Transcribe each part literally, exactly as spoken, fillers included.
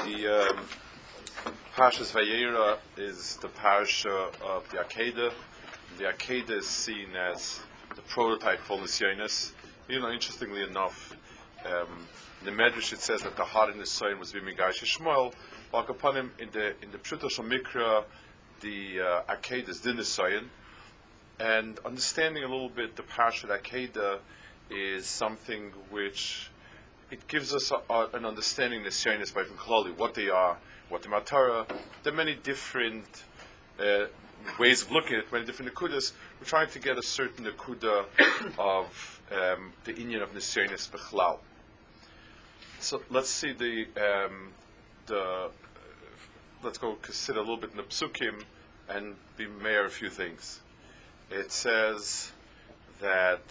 The um, Parshas Vayera is the parsha of the Akedah. The Akedah is seen as the prototype for Nisyonis. You know, interestingly enough, um, in the Medrash it says that the heart in the Nisayon was Vimigash Shmuel. Like upon him in the in the Pshuto Shel Mikra, the uh, Akedah is the Nisayon. And understanding a little bit the parsha of Akedah is something which it gives us a, a, an understanding of Nisyonis by Klali, what they are, what the Matara. There are many different uh, ways of looking at it, many different Nakudas. We're trying to get a certain Nakuda of um, the Inyan of Nisyonis Bechlal. So let's see the um, the uh, let's go consider a little bit in the Psukim and be mayor a few things. It says that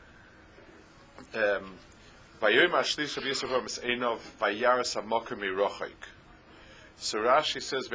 um, so Rashi says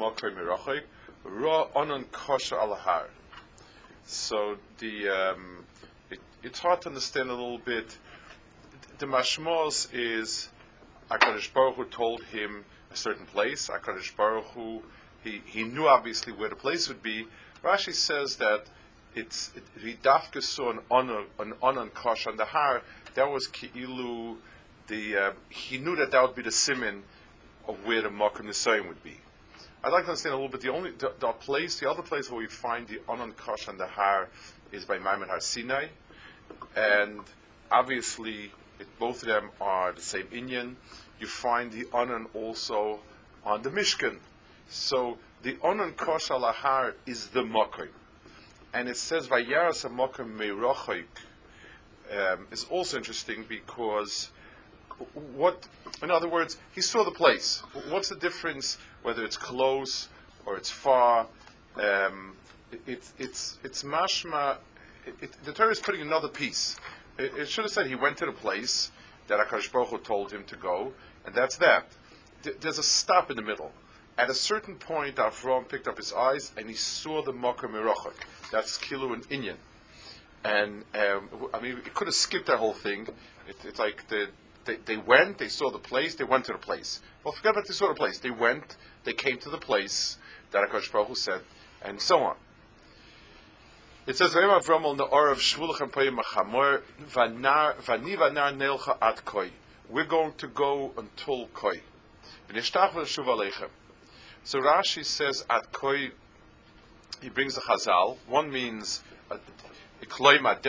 Ra onon kosher alahar. So the um, it, it's hard to understand a little bit. The mashmos is HaKadosh Baruch Hu told him a certain place. HaKadosh Baruch Hu he, he knew obviously where the place would be. Rashi says that it's Ridafka saw an honor an onon kosher on the har. That was Ki'ilu, the, uh, he knew that that would be the siman of where the Makom Nisayim would be. I'd like to understand a little bit, the only, the, the place, the other place where we find the Onan Kosh and the Har is by Maimon Har Sinai, and obviously, it, both of them are the same Inyan. You find the Onan also on the Mishkan. So, the Onan Kosh al Har is the Makom. And it says, Vayaras HaMakom Meirochik, Um, is also interesting because what, in other words, he saw the place. What's the difference whether it's close or it's far? Um, it, it, it's it's mashma. It, it, the Torah is putting another piece. It, it should have said he went to the place that HaKadosh Baruch Hu told him to go, and that's that. Th- there's a stop in the middle. At a certain point, Avram picked up his eyes and he saw the Makom Merachak. That's Kilu and Inyan. And um, I mean, it could have skipped that whole thing. It, it's like the, they, they went, they saw the place, they went to the place. Well, forget about they saw the place. They went, they came to the place that HaKadosh Baruch Hu said, and so on. It says, "We're going to go until Koi." So Rashi says, "At Koi," he brings a Chazal. One means. Uh, Just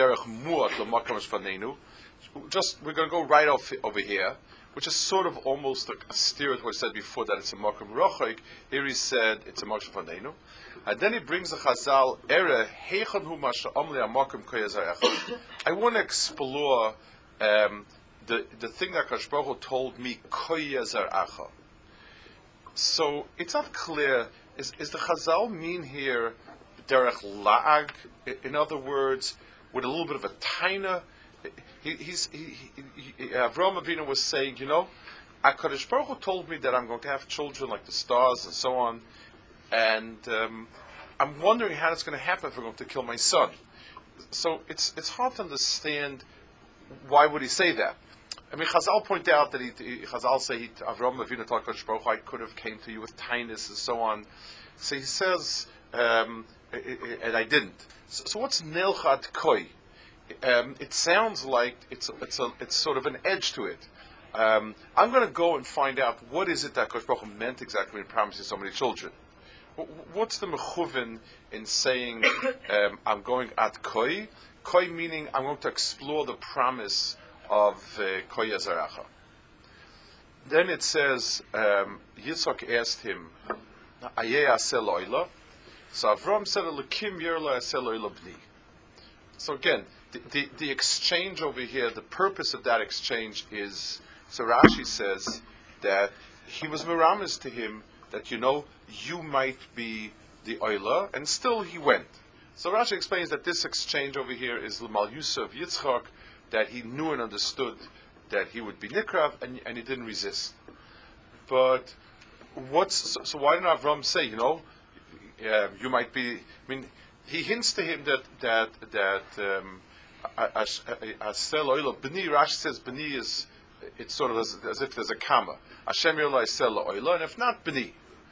we're going to go right off over here, which is sort of almost like a steer to what I said before that it's a makom rochik. Here he said it's a makom fanenu, and then he brings the Chazal ere heichon hu masha amli amakom koyazayach. I want to explore um, the the thing that HaKadosh Baruch Hu told me koyazaracha. So it's not clear. Is is the Chazal mean here? Derech La'ag, in other words, with a little bit of a taina. He, he's, he, he, he, Avraham Avinu was saying, you know, HaKadosh Baruch Hu told me that I'm going to have children like the stars and so on, and um, I'm wondering how it's going to happen if I'm going to kill my son. So it's it's hard to understand why would he say that. I mean, Chazal point out that he, he Chazal say he, Avraham Avinu told HaKadosh Baruch Hu, I could have came to you with tainis and so on. So he says. Um, And I didn't. So, so what's Nelchad Koi? Um, it sounds like it's it's a, it's sort of an edge to it. Um, I'm going to go and find out what is it that Kosh Baruch Hu meant exactly when he promises so many children. What's the mechuvin in saying um, I'm going at Koi? Koi meaning I'm going to explore the promise of uh, Koi Yazaracha. Then it says um, Yitzchak asked him, Ayeh asel oila. So Avram said, "Elokim yerla asel oila bni." So again, the, the, the exchange over here, the purpose of that exchange is, so Rashi says that he was meramis to him that, you know, you might be the oila, and still he went. So Rashi explains that this exchange over here is l'mal Yusuf Yitzchak, that he knew and understood that he would be nikrav, and, and he didn't resist. But what's so, so why didn't Avram say, you know, uh, you might be? I mean, he hints to him that that that um, asel oila b'ni. Rashi says b'ni is it's sort of as, as if there's a comma. Hashem Yirla Yisrael La'oila, and if not, B'ni.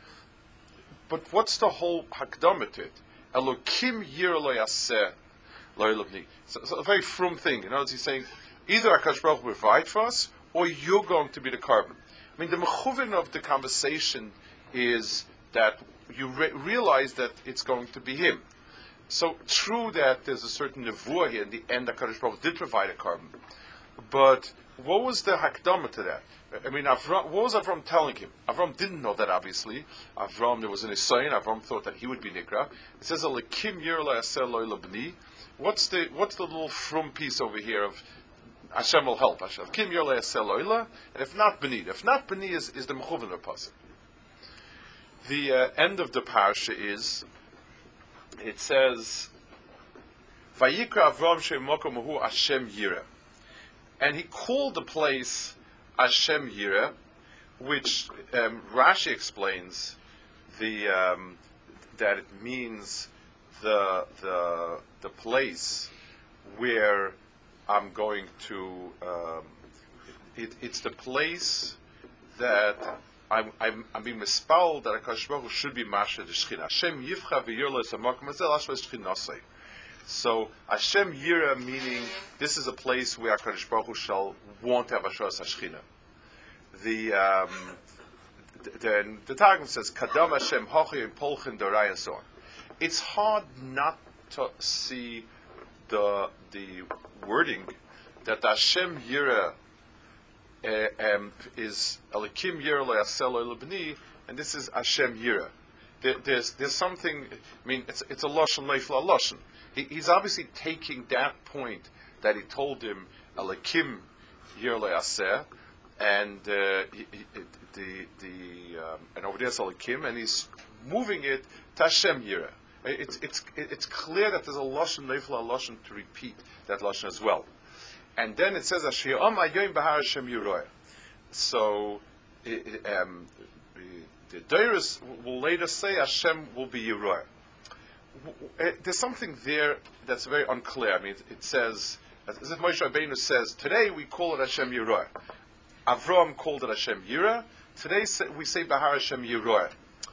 But what's the whole hakdama to it? Elokim Yirla Yaseh La'oila B'ni. So it's a very frum thing. You know, he's saying, either HaKadosh Baruch Hu will provide for us, or you're going to be the carbon. I mean, the mechuvin of the conversation is that you re- realize that it's going to be him. So true that there's a certain nevuah here in the end that HaKadosh Baruch Hu did provide a carbon. But what was the hakdama to that? I mean, Avram, what was Avram telling him? Avram didn't know that, obviously. Avram, there was an Isayin. Avram thought that he would be Nikra. It says, Alekim Yirla Yaseh La'oila B'ni. What's the what's the little frum piece over here of Hashem will help? Hashem. Kim Yirla Yaseh La'oila. And if not B'ni. If not B'ni is, is the Mechuvin of Pasuk. The uh, end of the parsha is, it says, Vayikra Avram She'mokom Hu Hashem Yireh. And he called the place Hashem Yireh, which um, Rashi explains the um, that it means the the the place where I'm going to. Um, it, it's the place that I'm I'm, I'm being mispal that HaKadosh Baruch Hu should be Masha the Shechina. Hashem Yifcha v'Yirla Yisamakom Azel Ashva Shechinasei. So Hashem Yireh meaning this is a place where HaKadosh Baruch Hu shall want to have Ashras HaShechina. The um, the, the Targum says Kadam Hashem Hochi and Polchin Dorai and so on. It's hard not to see the the wording that Hashem Yireh uh, um, is Elikim Yireh Le'aseh La'oila B'ni, and this is Hashem Yireh. There, there's there's something. I mean, it's it's a lashon leifla lashon. He, he's obviously taking that point that he told him Elikim Yireh Le'aseh, and uh, he, he, the the um, and over there's Elikim, and he's moving it to Hashem Yireh. It's it's it's clear that there's a lashon leifla lashon to repeat that lashon as well, and then it says Asher Om Ayoim Bahar Hashem Yireh. So. It, um, The Deiros will later say Hashem will be Yireh. There's something there that's very unclear. I mean, it, it says, as if Moshe Rabbeinu says, today we call it Hashem Yireh. Avram called it Hashem Yireh. Today we say Bahar Hashem Yireh.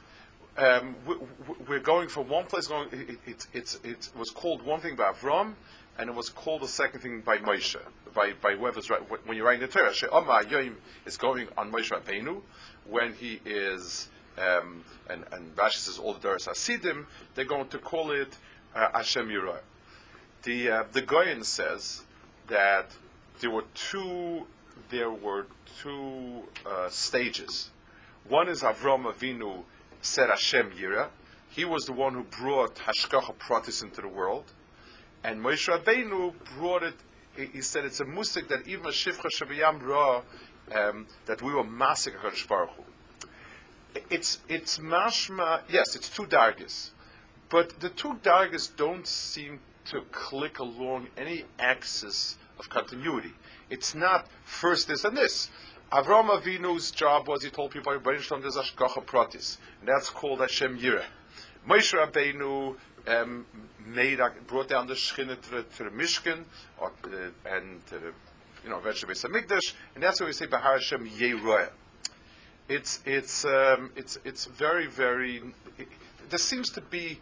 Um, we, we're going from one place. Going, it, it, it, it was called one thing by Avram, and it was called the second thing by Moshe, by by whoever's right. When you're writing the Torah, She'omah Yoim is going on Moshe Rabbeinu when he is, um, and and Rashi says all the Doros Hasidim, they're going to call it uh, Hashem Yireh. The uh, the Goyen says that there were two there were two uh, stages. One is Avram Avinu said Hashem Yireh. He was the one who brought Hashgacha Pratis into the world. And Moshe Rabbeinu brought it, he said it's a musik that even a Shivcha Shaviyam Ra, um, that we were masik HaKadosh Baruch Hu. It's, it's mashma, yes, it's two dargis. But the two dargis don't seem to click along any axis of continuity. It's not first this and this. Avram Avinu's job was, he told people, there's Hashgacha Pratis. And that's called Hashem Yireh. Moshe Rabbeinu um, made brought down the Shechina to the, to the Mishkan or, uh, and to the, you know, eventually Beis Hamikdash, and that's why we say Bahar Hashem Yireh. It's it's um, it's it's very very. It, there seems to be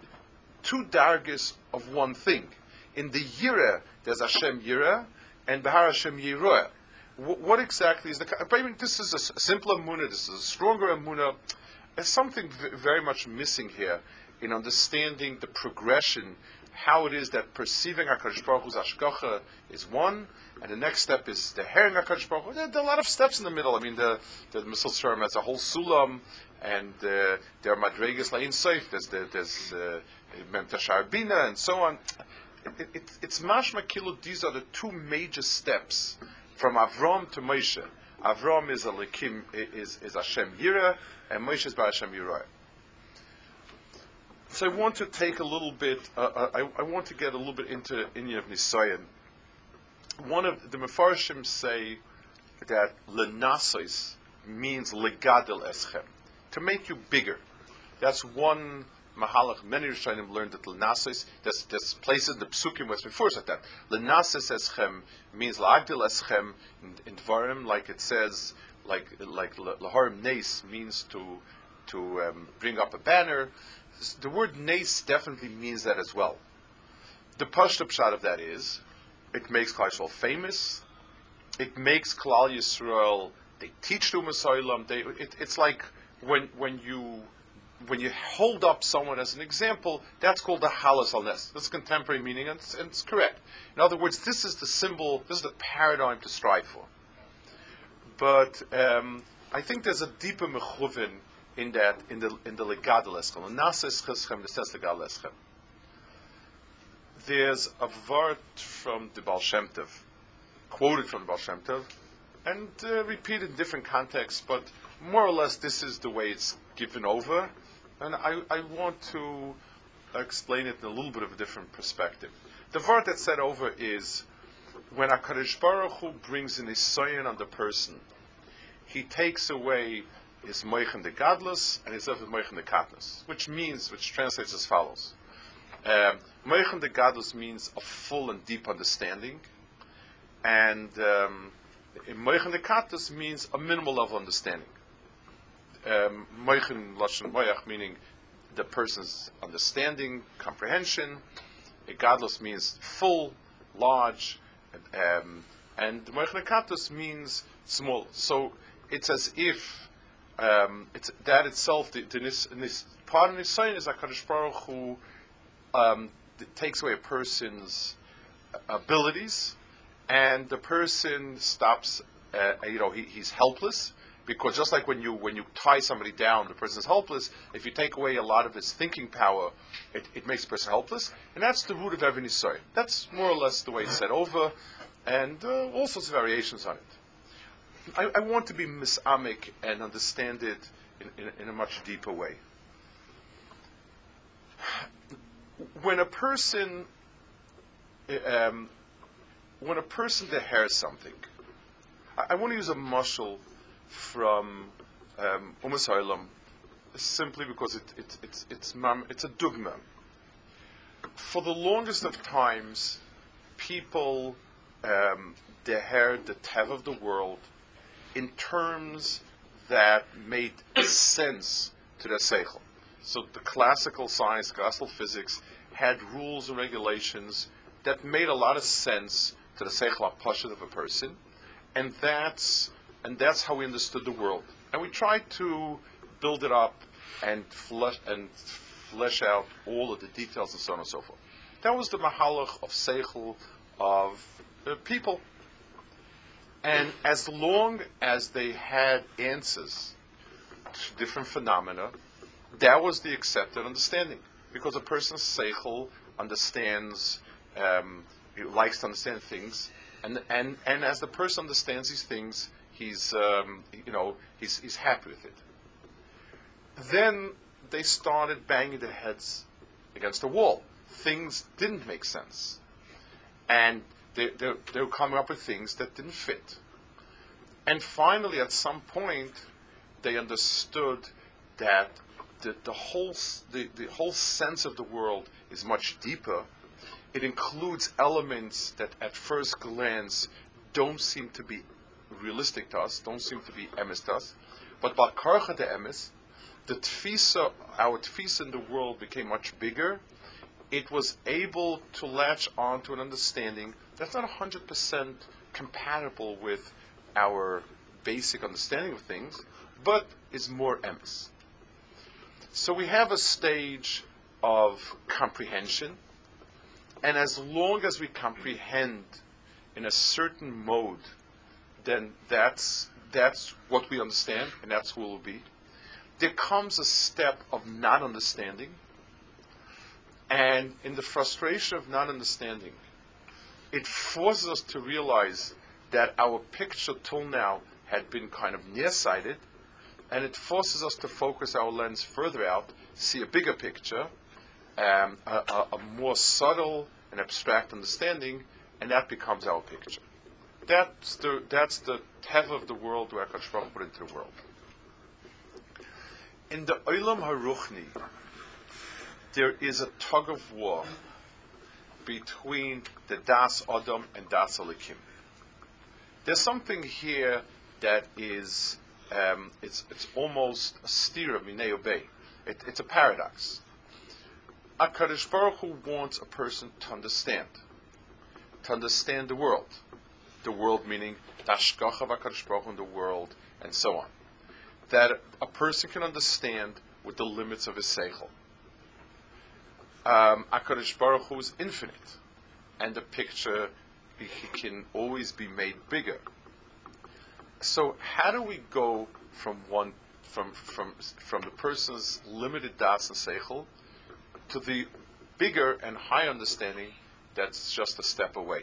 two dargis of one thing. In the Yireh, there's Hashem Yireh and Bahar Hashem Yireh. W- what exactly is the? I mean, this is a simpler emunah. This is a stronger emunah. There's something v- very much missing here in understanding the progression, how it is that perceiving HaKadosh Baruch Hu's Hashgacha is one, and the next step is the hearing HaKadosh Baruch Hu. There, there are a lot of steps in the middle. I mean, the the Mesil Shem has a whole sulam, and uh, there are madregas la'in seif. There's the, there's Mem Tashar Bina, and so on. It, it, it's mashma kilu. These are the two major steps from Avram to Moshe. Avram is a Lekim, is is Hashem Yireh, and Moshe is by Hashem Yireh. So I want to take a little bit. Uh, I, I want to get a little bit into Inyan of Nisayan. One of the Mefarshim say that lenasos means legadel eschem, to make you bigger. That's one Mahalach, many Rishonim learned that Lenasis, there's, there's places in the Psukim where it's before said that. Lenasis eschem means La'agdil eschem in, in Dvarim, like it says, like like Laharim Nes means to to um, bring up a banner. The word Nes definitely means that as well. The Pashto Pshat of that is, it makes Klal Yisrael famous, it makes Klal Yisrael, they teach to Masaylam, they it, it's like when when you when you hold up someone as an example, that's called the halas al nes. That's contemporary meaning, and it's, and it's correct. In other words, this is the symbol, this is the paradigm to strive for. But um, I think there's a deeper mechuvin in that, in the in the legadol eschem, and nases cheschem, the says legadol eschem. There's a word from the Baal Shem Tov, quoted from the Baal Shem Tov, and uh, repeated in different contexts, but more or less this is the way it's given over. And I, I want to explain it in a little bit of a different perspective. The word that's said over is, when HaKadosh Baruch Hu brings an Isayan on the person, he takes away his Moichen de Gadlus and his other Moichen de Katnus, which means, which translates as follows. Um, Moichen de Gadlus means a full and deep understanding, and um, Moichen de Katnus means a minimal level of understanding. Um, Moichen Lashon Moyach, meaning the person's understanding, comprehension. Gadlus means full, large, um, and Moichen Katus means small. So it's as if um, it's that itself. The, the nis, nis, part of Nisayin is HaKadosh Baruch Hu um, takes away a person's abilities, and the person stops. Uh, you know, he, he's helpless. Because just like when you when you tie somebody down, the person is helpless. If you take away a lot of his thinking power, it, it makes the person helpless. And that's the root of every Nisayon. That's more or less the way it's said over, and uh, all sorts of variations on it. I, I want to be misamic and understand it in, in, in a much deeper way. When a person um, when a person dehears something, I, I want to use a mashal from um, Umas Ha'olam, simply because it, it, it's it's it's a dugma. For the longest of times, people um, dehered the tev of the world in terms that made sense to their seichel. So the classical science, classical physics, had rules and regulations that made a lot of sense to the seichel hapashut of a person, and that's And that's how we understood the world. And we tried to build it up and flesh, and flesh out all of the details and so on and so forth. That was the mahalach of seichel of uh, people. And as long as they had answers to different phenomena, that was the accepted understanding. Because a person's seichel understands, um, he likes to understand things, and, and, and as the person understands these things, He's, um, you know, he's he's happy with it. Then they started banging their heads against the wall. Things didn't make sense, and they they, they were coming up with things that didn't fit. And finally, at some point, they understood that the the whole the, the whole sense of the world is much deeper. It includes elements that, at first glance, don't seem to be realistic to us, don't seem to be emes to us, but by karcha de emes, the tfisa, our tfisa in the world became much bigger. It was able to latch on to an understanding that's not one hundred percent compatible with our basic understanding of things, but is more emes. So we have a stage of comprehension, and as long as we comprehend in a certain mode, then that's that's what we understand, and that's who we'll be. There comes a step of not understanding, and in the frustration of not understanding, it forces us to realize that our picture till now had been kind of nearsighted, and it forces us to focus our lens further out, see a bigger picture, um, a, a, a more subtle and abstract understanding, and that becomes our picture. That's the that's the tev of the world where HaKadosh Baruch Hu put into the world. In the Olam HaRuchni, there is a tug of war between the Das Adam and Das Elikim. There's something here that is, um, it's it's almost a stira minei obey. It, it's a paradox. HaKadosh Baruch Hu wants a person to understand, to understand the world. The world meaning the hashgacha of HaKadosh Baruch Hu in the world, and so on. That a person can understand with the limits of his seichel. Um, HaKadosh Baruch Hu is infinite, and the picture he can always be made bigger. So how do we go from one from from from the person's limited das and seichel to the bigger and high understanding that's just a step away?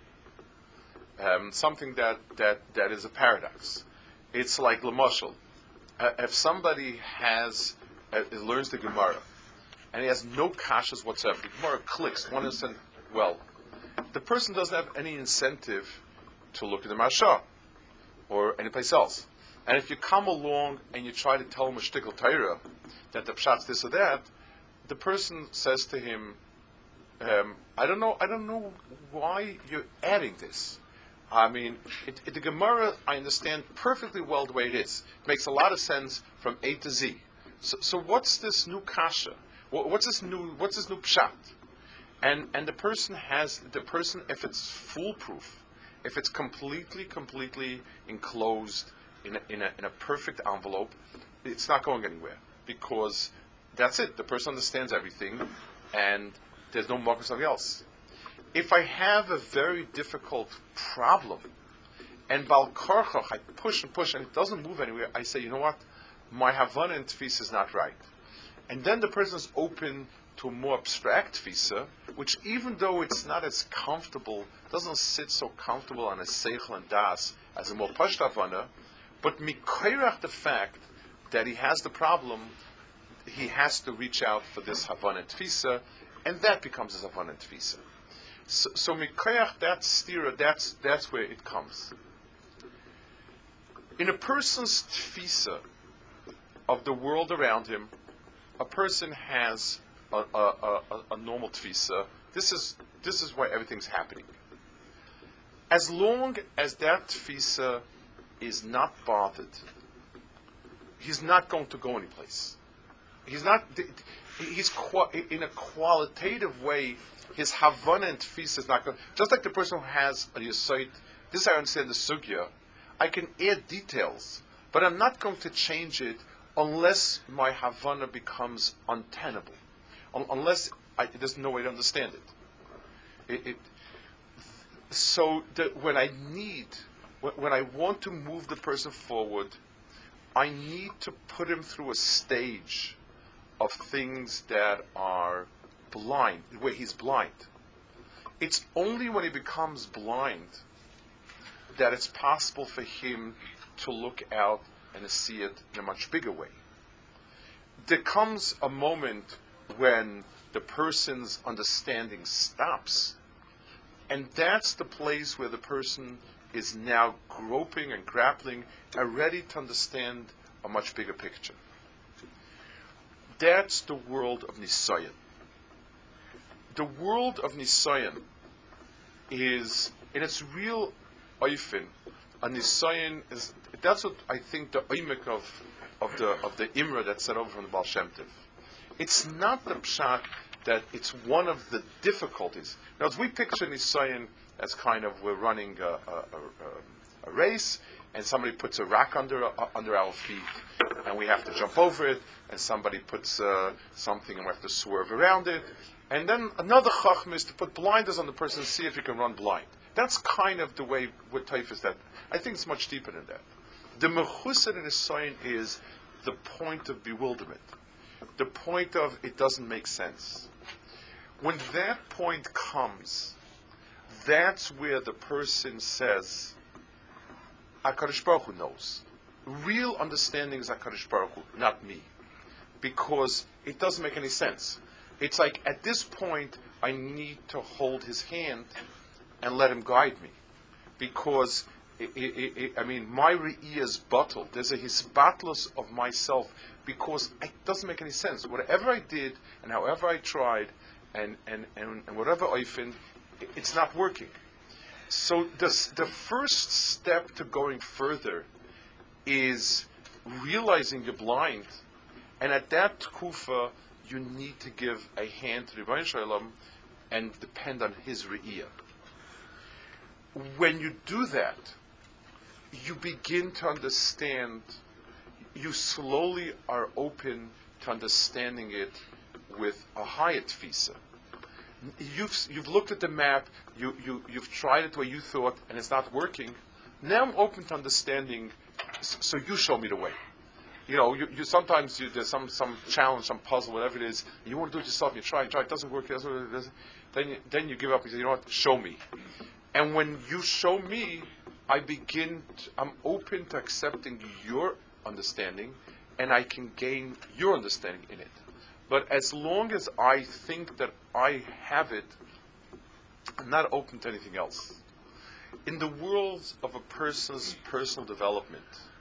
Um, something that, that, that is a paradox. It's like Lamashal. Uh, if somebody has uh, learns the Gemara and he has no kashas whatsoever, the Gemara clicks one instant. Well, the person doesn't have any incentive to look at the Marsha or anyplace else. And if you come along and you try to tell him a shtickle Torah that the pshat's this or that, the person says to him, um, "I don't know. I don't know why you're adding this. I mean, it, it, the Gemara I understand perfectly well the way it is. It makes a lot of sense from A to Z. So, so what's this new kasha? What, what's this new? What's this new pshat?" And and the person has the person if it's foolproof, if it's completely completely enclosed in a, in a in a perfect envelope, it's not going anywhere because that's it. The person understands everything, and there's no mark of something else. If I have a very difficult problem, and Bal Korchoch, I push and push, and it doesn't move anywhere, I say, you know what? My Havana and Tfisa is not right. And then the person is open to a more abstract Tfisa, which even though it's not as comfortable, doesn't sit so comfortable on a Seichel and Das as a more Pashta Havana, but Mikoirach the fact that he has the problem, he has to reach out for this Havana and Tfisa, and that becomes his Havana and Tfisa. So, so Mikoyach, that's stira, that's that's where it comes. In a person's tfisa of the world around him, a person has a, a, a, a normal tfisa. This is this is why everything's happening. As long as that tfisa is not bothered, he's not going to go anyplace. He's not. He's in a qualitative way. His Havana and Tfisa is not going. Just like the person who has a Yesod, this I understand the Sugya, I can add details, but I'm not going to change it unless my Havana becomes untenable, Un- unless I, there's no way to understand it. it, it so that when I need, when, when I want to move the person forward, I need to put him through a stage of things that are blind, where he's blind. It's only when he becomes blind that it's possible for him to look out and to see it in a much bigger way. There comes a moment when the person's understanding stops, and that's the place where the person is now groping and grappling and ready to understand a much bigger picture. That's the world of Nisayan. The world of Nisayan is, in its real oifin, a Nisayan is, that's what I think the oimik of, of the of the Imra that's set over from the Baal Shem Tov. It's not the pshat that it's one of the difficulties. Now, as we picture Nisayan as kind of we're running a, a, a, a race, and somebody puts a rock under uh, under our feet, and we have to jump over it, and somebody puts uh, something, and we have to swerve around it. And then another chacham is to put blinders on the person and see if he can run blind. That's kind of the way with Taif is that. I think it's much deeper than that. The mechusar in the sign is the point of bewilderment, the point of it doesn't make sense. When that point comes, that's where the person says, HaKadosh Baruch Hu knows. Real understanding is HaKadosh Baruch Hu, not me. Because it doesn't make any sense. It's like, at this point, I need to hold his hand and let him guide me. Because I, I, I, I mean, my re'iyah is bottled. There's a hisbatlus of myself because it doesn't make any sense. Whatever I did and however I tried and, and, and, and whatever I find, it's not working. So this, the first step to going further is realizing you're blind, and at that kufa you need to give a hand to the Rebbeinu Shalom and depend on his re'iyah. When you do that, you begin to understand, you slowly are open to understanding it with a higher tfisa. You've, you've looked at the map, you, you, you've tried it where you thought, and it's not working. Now I'm open to understanding, so you show me the way. You know, you, you sometimes you, there's some, some challenge, some puzzle, whatever it is, you want to do it yourself, you try, you try, it doesn't work, it doesn't work, it doesn't, then, you, then you give up, you say, you know what, show me. And when you show me, I begin, to, I'm open to accepting your understanding, and I can gain your understanding in it. But as long as I think that I have it, I'm not open to anything else. In the world of a person's personal development,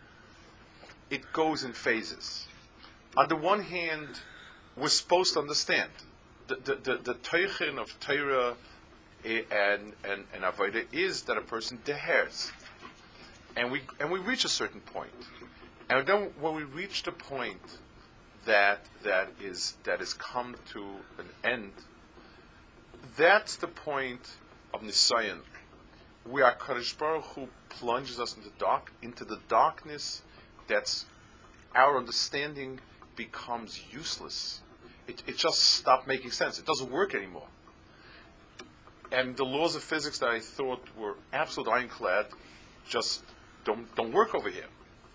it goes in phases. On the one hand, we're supposed to understand. The the the, the teichin of Torah and and and avodah is that a person deheres, and we and we reach a certain point, and then when we reach the point that that is that is come to an end, that's the point of Nisayan, where HaKadosh Baruch Hu plunges us into dark into the darkness. That's our understanding becomes useless. It, it just stopped making sense. It doesn't work anymore. And the laws of physics that I thought were absolute ironclad just don't don't work over here.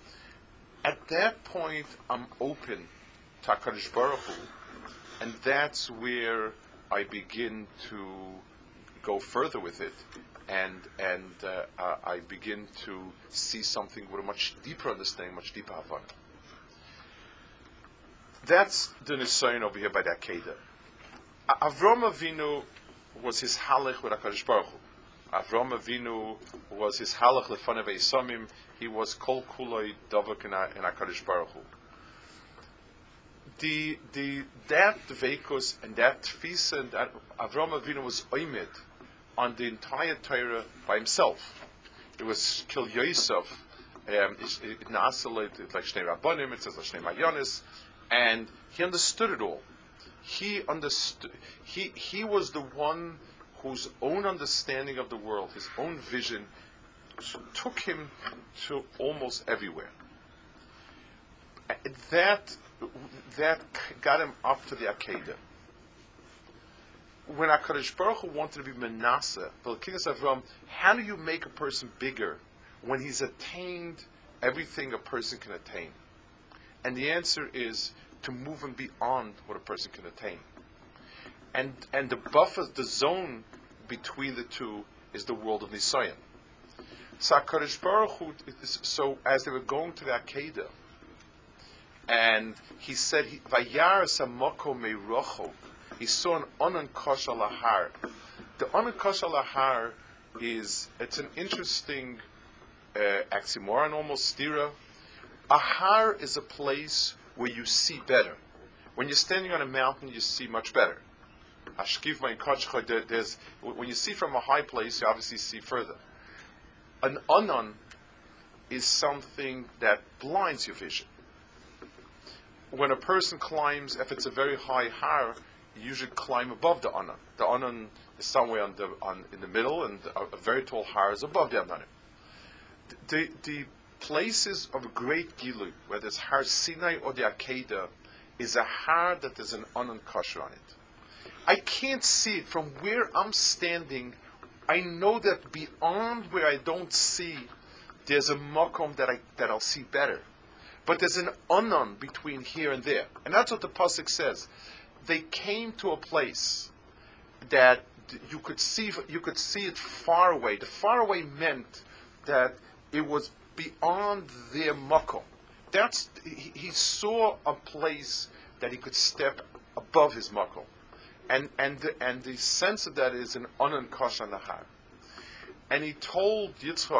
At that point, I'm open to HaKadosh Baruch Hu, and that's where I begin to go further with it. And and uh, uh, I begin to see something with a much deeper understanding, much deeper havana. That's the nisayon over here by the Akedah. Avram Avinu was his halach with HaKadosh Baruch Hu. Avram Avinu was his halach lefanev eisamim. He was kol kuloi davak in HaKadosh Baruch Hu. The the that veikos and that tfisa and that Avram Avinu was oimed on the entire Torah by himself. It was Kil Yosef, um, it nasalated like Shnei Rabbanim, it says like Shnei Mayonis, and he understood it all. He understood. He he was the one whose own understanding of the world, his own vision, took him to almost everywhere. That that got him up to the Akedah. When HaKadosh Baruch Hu wanted to be Manasseh, Avram, how do you make a person bigger when he's attained everything a person can attain? And the answer is to move him beyond what a person can attain. And and the buffer, the zone between the two is the world of Nisayan. So HaKadosh Baruch Hu, so as they were going to the Akedah, and he said, Vayar samoko meirochok, he saw an onan kosh al ahar. The onan kosh al ahar is, it's an interesting uh, oxymoron, almost stira. Ahar is a place where you see better. When you're standing on a mountain, you see much better. Ashkiv mein kochcha, there- there's when you see from a high place, you obviously see further. An onan is something that blinds your vision. When a person climbs, if it's a very high har, you should climb above the anan. The anan is somewhere on the on in the middle, and a, a very tall har is above the anan. The the places of great gilu, whether it's Har Sinai or the Akedah, is a har that there's an anan kasher on it. I can't see it from where I'm standing. I know that beyond where I don't see, there's a makom that I that I'll see better. But there's an anan between here and there, and that's what the pasuk says. They came to a place that you could see you could see it far away. The far away meant that it was beyond their makom. That's he, he saw a place that he could step above his makom, and and the, and the sense of that is an anan kosh anahar. And he told Yitzchak,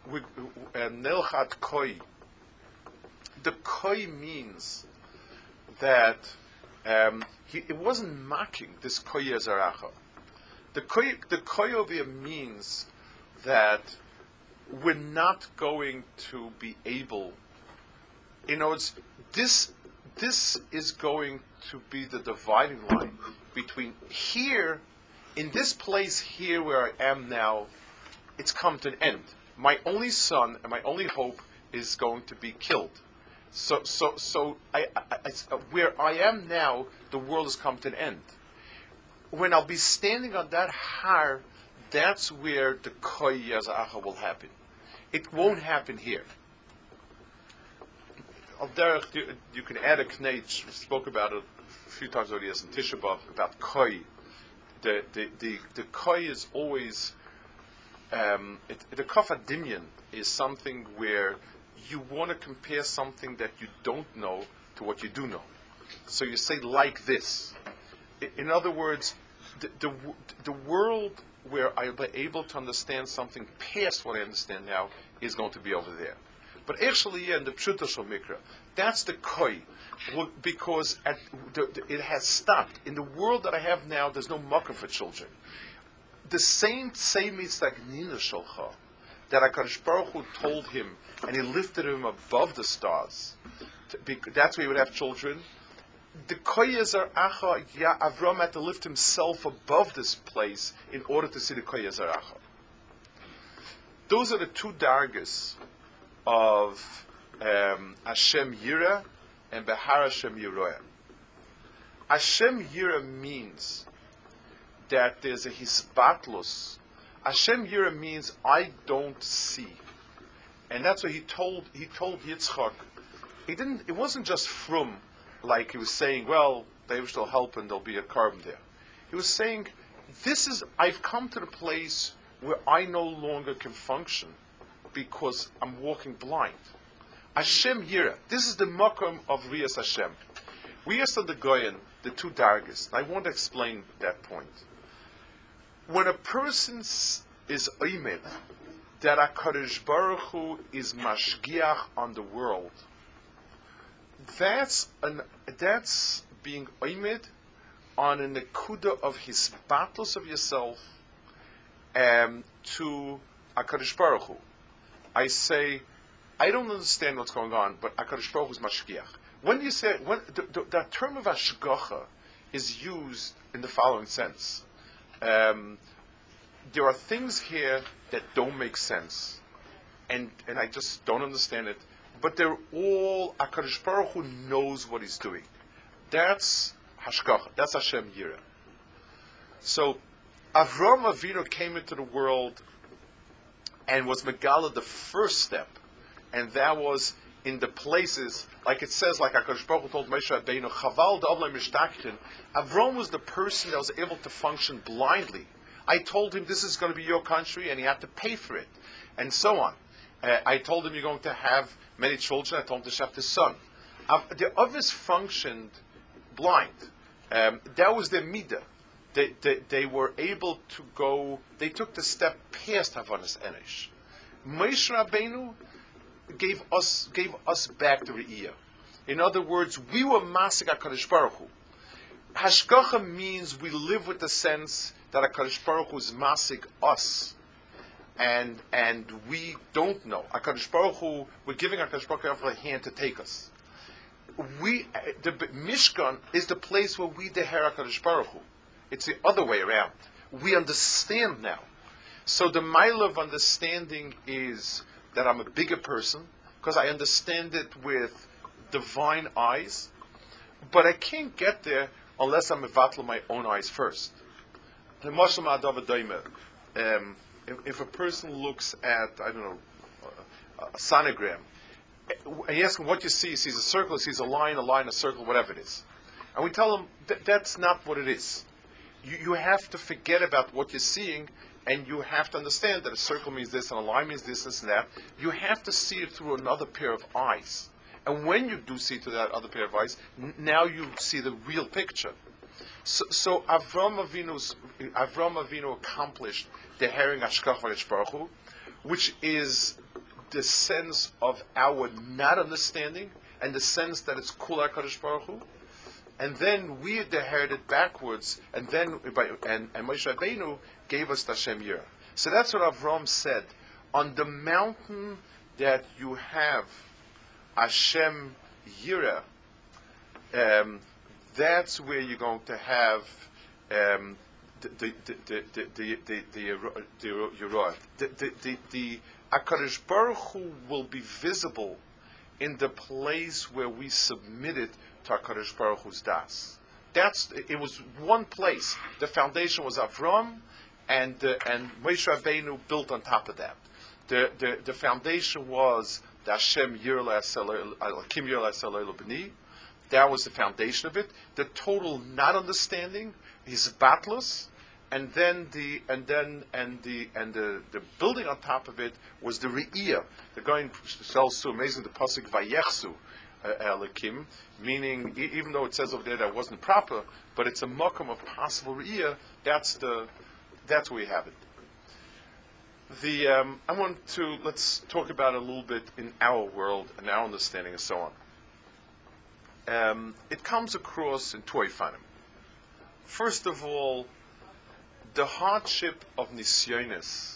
we, uh, Nelchat Koi. The Koi means that um, he, it wasn't mocking this Koi Yazaracha. The Koi, the Koi over here means that we're not going to be able, you know, it's, this, this is going to be the dividing line between here, in this place here where I am now, it's come to an end. My only son and my only hope is going to be killed. So, so, so, I, I, I, where I am now, the world has come to an end. When I'll be standing on that har, that's where the Koi Yaza'acha will happen. It won't happen here. Al derech, you, you can add a knetch. We spoke about it a few times already as in Tisha B'Av, about Koi. The, the, the, the Koi is always, um, it, the Kafat Dimyan is something where you want to compare something that you don't know to what you do know. So you say like this. In other words, the, the, the world where I'll be able to understand something past what I understand now is going to be over there. But actually, yeah, in the Pshuta Shel Mikra, that's the Koi, because at, the, the, it has stopped. In the world that I have now, there's no makom for children. The same same Nina Shalcha that HaKadosh Baruch Hu told him, and he lifted him above the stars. To, be, that's where he would have children. The Koyezer Acha, yeah, Avram had to lift himself above this place in order to see the Koyezer Acha. Those are the two dargas of um, Hashem Yira and Behar Hashem Yiroya. Hashem Yira means that there's a hisbatlus. Hashem Yira means I don't see, and that's what he told. He told Yitzchak. He didn't. It wasn't just from. Like he was saying, well, they will help and there'll be a carbon there. He was saying, this is, I've come to the place where I no longer can function because I'm walking blind. Hashem Yira, this is the makom of Riyas Hashem. Riyas and the Goyen, the two dargas. I want to explain that point. When a person is oimed that HaKadosh Baruch Hu is mashgiach on the world, That's an that's being oimid on a nekuda of his battles of yourself um, to HaKadosh Baruch Hu. I say, I don't understand what's going on, but HaKadosh Baruch Hu is mashgiach. When you say, when the, the, the term of hashgacha is used in the following sense. Um, there are things here that don't make sense, and and I just don't understand it. But they're all, HaKadosh Baruch Hu knows what he's doing. That's hashgacha. That's Hashem Yira. So, Avram Avinu came into the world and was Megala the first step, and that was in the places, like it says, like HaKadosh Baruch Hu told Moshe Rabbeinu, Chaval da'avlei mishtachtin. Avram was the person that was able to function blindly. I told him this is going to be your country, and he had to pay for it, and so on. Uh, I told him you're going to have many children. I told him to have the son. Uh, the others functioned blind. Um, that was their midah. They, they, they were able to go, they took the step past Havanas Enesh. Moshe Rabbeinu gave us gave us back the Re'iyah. In other words, we were Masik HaKadosh Baruch Hu. Hashgacha means we live with the sense that HaKadosh Baruch Hu is Masik us. And and we don't know. HaKadosh Baruch Hu, we're giving HaKadosh Baruch Hu a hand to take us. We, the Mishkan is the place where we deher HaKadosh Baruch Hu. It's the other way around. We understand now. So the mile of understanding is that I'm a bigger person because I understand it with divine eyes, but I can't get there unless I'm mevatla my own eyes first. The Moshe Ma'adav Adaymer. Um If, if a person looks at, I don't know, a, a sonogram, and you ask him what you see, he sees a circle, he sees a line, a line, a circle, whatever it is. And we tell him, that that's not what it is. You, you have to forget about what you're seeing, and you have to understand that a circle means this, and a line means this, this, and that. You have to see it through another pair of eyes. And when you do see through that other pair of eyes, n- now you see the real picture. So, so Avram Avinu's, Avram Avinu accomplished the herring Hashgacha Baruch Hu, which is the sense of our not understanding and the sense that it's Kul HaKadosh Baruch Hu, and then we inherited backwards, and then and, and Moshe Rabbeinu gave us the Hashem Yirah. So that's what Avram said. On the mountain that you have Hashem Yirah, um, that's where you're going to have um, the the the the the the the the the the the HaKadosh Baruch Hu will be visible in the place where we submitted to HaKadosh Baruch Hu's das. That's it was one place. The foundation was Avram, and uh, and Moshe Rabbeinu built on top of that. The the, the foundation was the Hashem Yireh Lakim Yireh L'Asel B'ni. That was the foundation of it. The total not understanding is batlus, and then the and then and the and the, the building on top of it was the re'iyah. The going tells so amazing the pasuk Vayechsu Elikim, meaning e- even though it says over there that wasn't proper, but it's a makom of possible re'iyah. That's the that's where we have it. The um, I want to let's talk about it a little bit in our world and our understanding and so on. Um, it comes across in Toifanim. First of all, the hardship of nisyonis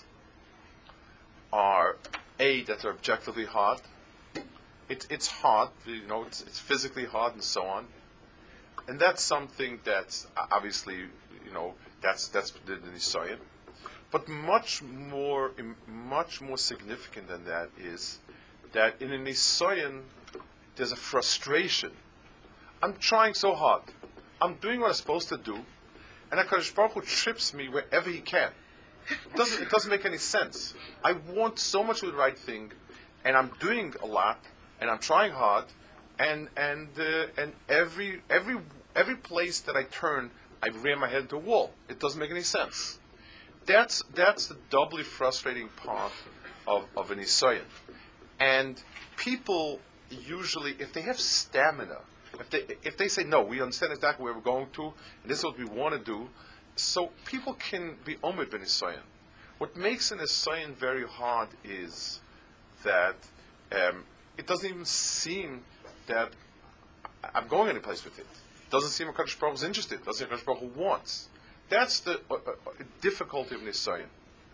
are a that are objectively hard. It, it's hard, you know, it's, it's physically hard and so on, and that's something that's obviously, you know, that's that's the, the nisyon. But much more, much more significant than that is that in a nisyon there's a frustration. I'm trying so hard. I'm doing what I'm supposed to do, and HaKadosh Baruch Hu trips me wherever He can. It doesn't, it doesn't make any sense. I want so much of the right thing, and I'm doing a lot, and I'm trying hard, and and uh, and every every every place that I turn, I ram my head into a wall. It doesn't make any sense. That's that's the doubly frustrating part of of an Nisayon. And people usually, if they have stamina, If they if they say, no, we understand exactly where we're going to, and this is what we want to do, so people can be omid ben Nisayon. What makes an Nisayon very hard is that um, it doesn't even seem that I'm going any place with it. It doesn't seem HaKadosh Baruch Hu is interested. It doesn't seem HaKadosh Baruch Hu wants. That's the uh, uh, difficulty of Nisayon.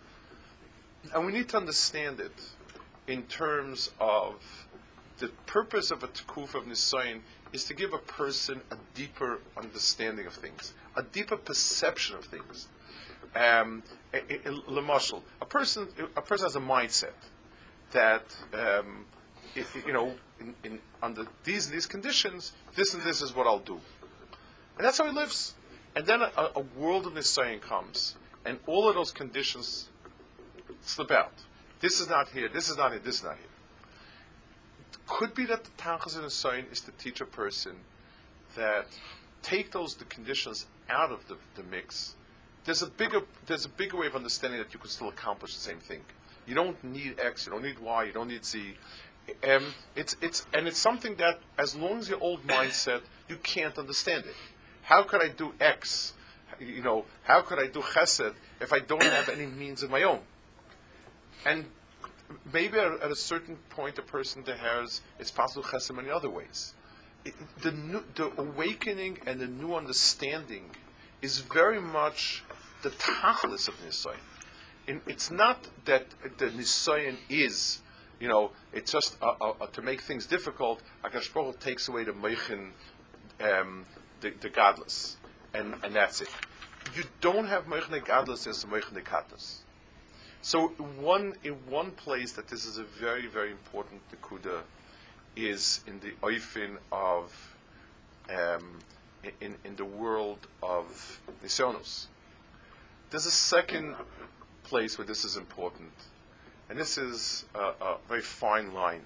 And we need to understand it in terms of the purpose of a tekuf of Nisayon is to give a person a deeper understanding of things, a deeper perception of things. Um, L'mashal, a person, a person has a mindset that, um, if, you know, in, in, under these and these conditions, this and this is what I'll do, and that's how he lives. And then a, a world of Nisayon comes, and all of those conditions slip out. This is not here. This is not here. This is not here. Could be that the Tachas in Nisayon is to teach a person that take those the conditions out of the, the mix. There's a bigger there's a bigger way of understanding that you can still accomplish the same thing. You don't need X, you don't need Y, you don't need Z. Um, it's it's and it's something that as long as your old mindset, you can't understand it. How could I do X? You know, how could I do Chesed if I don't have any means of my own? And maybe at, at a certain point, a person that has it's possible Chesed in many other ways. It, the new, the awakening and the new understanding is very much the tachlis of Nisayon. And it's not that the Nisayon is, you know, it's just uh, uh, uh, to make things difficult. HaKadosh Baruch Hu takes away the meichin, um, the, the godless, and, and that's it. You don't have meichin godless as meichin katnas. So one in one place that this is a very very important nekuda is in the oifin of um, in in the world of nisyonos. There's a second place where this is important, and this is a, a very fine line.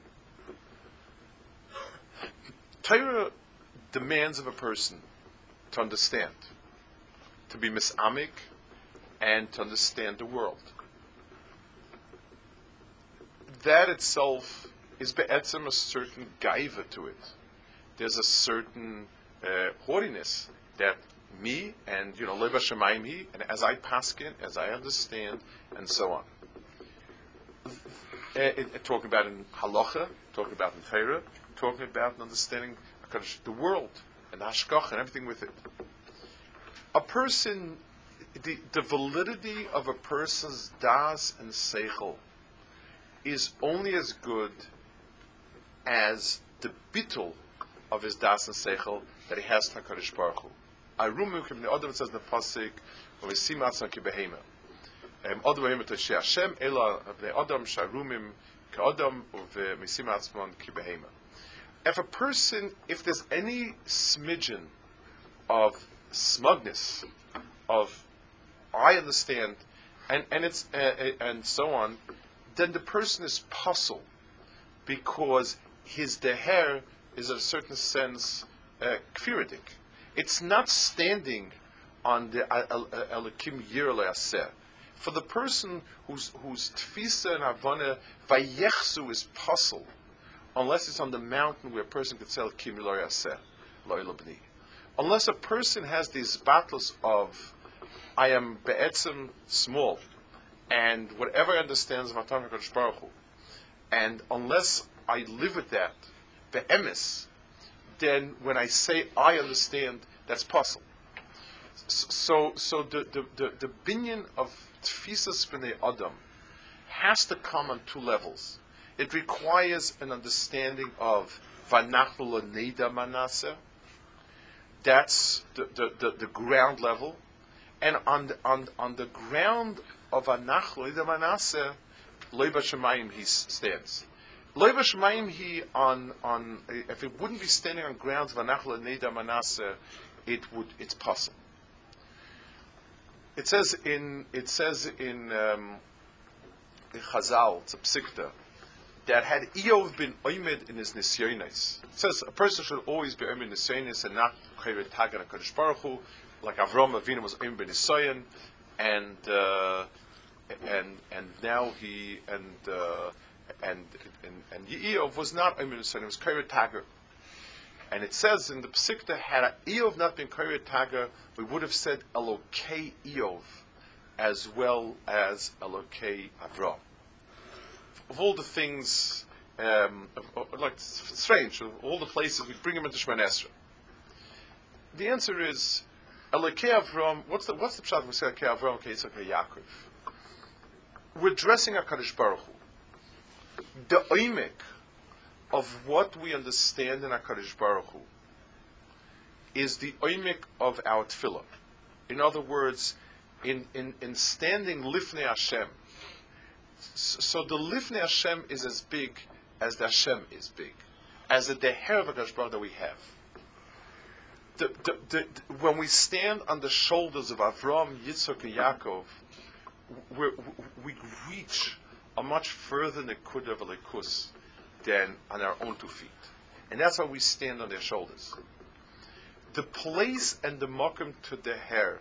Torah demands of a person to understand, to be misamik, and to understand the world. That itself is be'etzem a certain gaiva to it. There's a certain uh, haughtiness that me and, you know, leva shemayim he, and as I paskin, as I understand, and so on. uh, in, uh, talking about in halacha, talking about in Torah, talking about in understanding the world and hashkach and everything with it. A person, the, the validity of a person's das and seichel is only as good as the bittul of his das and seichel that he has to HaKadosh Baruch Hu. Arumim kim ne'odam, it says in the pasuk, v'visim atzon ki behema. Odam behema toshe Hashem, ela bnei odam sharumim ka'odam v'visim atzon ki behema. If a person, if there's any smidgen of smugness, of I understand, and and it's uh, and so on, then the person is puzzled because his deher is in a certain sense uh, kfiridik. It's not standing on the Elokim Yir Le'aseh. For the person whose whose tfisa and havana vayechsu is puzzled, unless it's on the mountain where a person could sell Kim Lo Yaseh, Lo Ilabni. Unless a person has these battles of I am be'etzim small, and whatever I understand is Matan HaKadosh Baruch Hu, and unless I live with that, be'emes, then when I say I understand, that's possible. So, so the the the, the binyan of Tfisas B'nei Adam has to come on two levels. It requires an understanding of Vanachnu L'Neida Manaseh. That's the, the, the, the ground level. And on the, on, on the ground of Vanachnu L'Neida Manaseh, Lo B'Shamayim he stands. Lo B'Shamayim he on on if it wouldn't be standing on grounds of Vanachnu L'Neida Manaseh, it would it's possible. It says in it says in um, in Chazal, it's a psikta, that had Eov been oimed in his nisyonis. It says a person should always be oimed in nisyonis and not chayret tagan HaKadosh Baruch Hu, like Avram Avinu was oimed in nisyonin, and uh, and and now he and uh, and and and Eov was not oimed in nisyonin; it was chayret tagan. And it says in the Psikta, had Eov not been chayret tagan, we would have said Elokei Eov as well as Elokei Avram. Of all the things, um, of, of, like strange, of all the places we bring him into Shemana Esrei. The answer is Elokei Avram. What's the what's the pshat we say Elokei Avram? Okay, it's Elokei Yaakov. We're addressing HaKadosh Baruch Hu. The oimek of what we understand in HaKadosh Baruch Hu is the oimek of our tefillah. In other words, in in, in standing lifnei Hashem. So the Lifnei Hashem is as big as the Hashem is big, as the Deher of HaKadosh Baruch that we have. The, the, the, the, when we stand on the shoulders of Avram, Yitzchak, and Yaakov, we we reach a much further Nekud of Elikus than on our own two feet. And that's why we stand on their shoulders. The place and the Mokum to Deher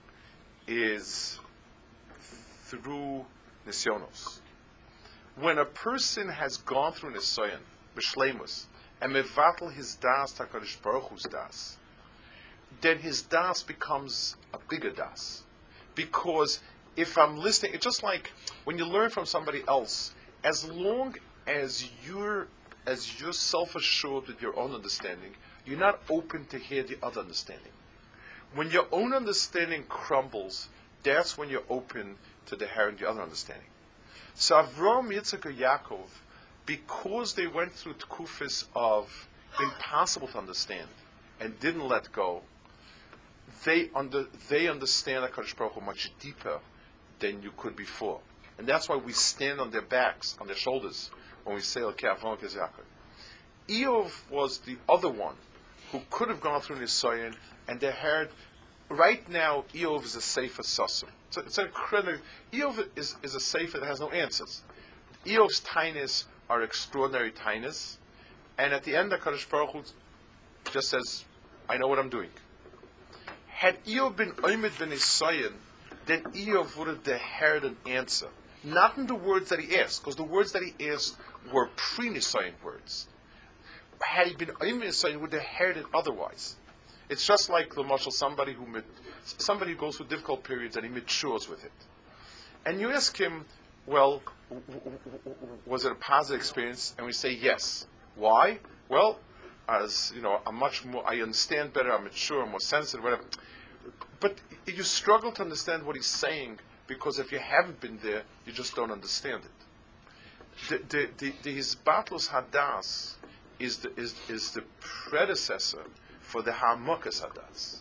is through Nisyonos. When a person has gone through Nisoyan, B'Shleimus, and mevatel his das HaKadosh Baruch Hu's das, then his das becomes a bigger das. Because if I'm listening, it's just like when you learn from somebody else, as long as you're as you're self-assured with your own understanding, you're not open to hear the other understanding. When your own understanding crumbles, that's when you're open to the hearing the other understanding. So Avram, Yitzchak, and Yaakov, because they went through tkufis of impossible to understand and didn't let go, they under they understand HaKadosh Baruch Hu much deeper than you could before. And that's why we stand on their backs, on their shoulders, when we say Elokei Avram Elokei Yaakov. Eov was the other one who could have gone through Nisayan, and they heard, right now, Eov is a safer sussum. So it's incredible. Eov is, is a sefer that has no answers. Eov's tinies are extraordinary tinies, and at the end, the HaKadosh Baruch Hu just says, I know what I'm doing. Had Eov been oimed ben Nisayan, then Eov would have heard an answer. Not in the words that he asked, because the words that he asked were pre-Nisayan words. Had he been oimed ben Nisayan, he would have heard it otherwise. It's just like the marshal, somebody who somebody who goes through difficult periods and he matures with it. And you ask him, well, w- w- w- was it a positive experience? And we say yes. Why? Well, as you know, I'm much more. I understand better. I'm mature. I'm more sensitive. Whatever. But you struggle to understand what he's saying because if you haven't been there, you just don't understand it. The, the, the, the his Batlus Hadas is the is is the predecessor for the Ha'amukas Hadas.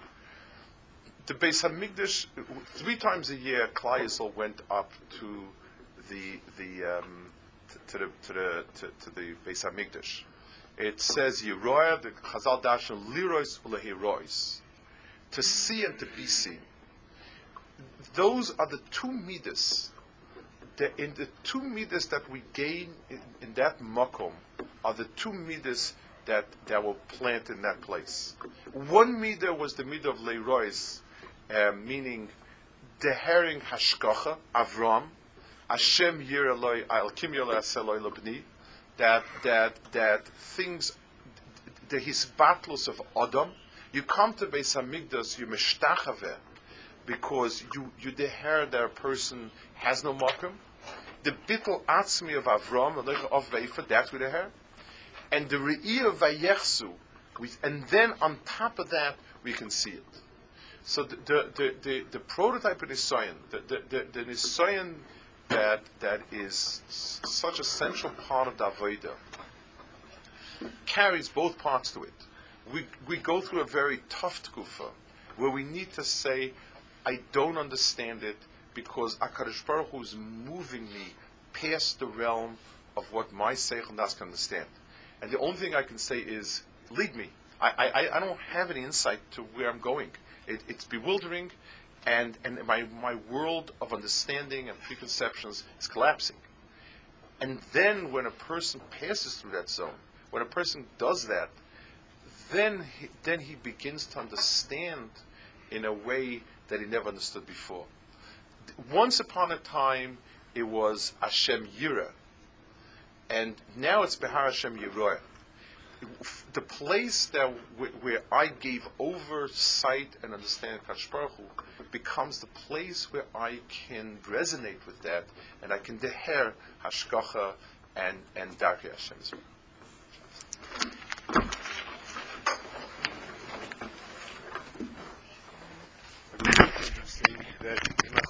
The Beis Hamikdash, three times a year, Klal Yisrael went up to the the um, to, to the to the to, to the Beis Hamikdash. It says Yeroya, the Chazal Dashan Lirois Ulehirois, to see and to be seen. Those are the two midas. The, in the two midas that we gain in, in that makom are the two midas that, that were planted in that place. One midah was the midah of Leirois, uh, meaning the herring hashkacha, Avram, Hashem yireloi, Alkim yireloi aseloi lobni, that that that things, the hisbatlus of Adam. You come to Beis Hamikdash, you meshtachaveh, because you you deher that a person has no makom. The bittul atzmi of Avram, of Veifa, that's with the hair, and the re'iyah of Vayechsu, and then on top of that we can see it. So the the the, the, the prototype of Nisayan, the the the, the Nisayan that that is such a central part of the Avodah, carries both parts to it. We we go through a very tough tkufa where we need to say, I don't understand it, because HaKadosh Baruch Hu is moving me past the realm of what my Seichel Das can understand. And the only thing I can say is, lead me. I, I, I don't have any insight to where I'm going. It, it's bewildering, and, and my, my world of understanding and preconceptions is collapsing. And then when a person passes through that zone, when a person does that, then he, then he begins to understand in a way that he never understood before. Once upon a time, it was Hashem Yira, and now it's Behar Hashem Yiroya. The place that w- where I gave over sight and understanding Kadosh Baruch Hu becomes the place where I can resonate with that, and I can deher Hashgacha and and Darkei Hashem.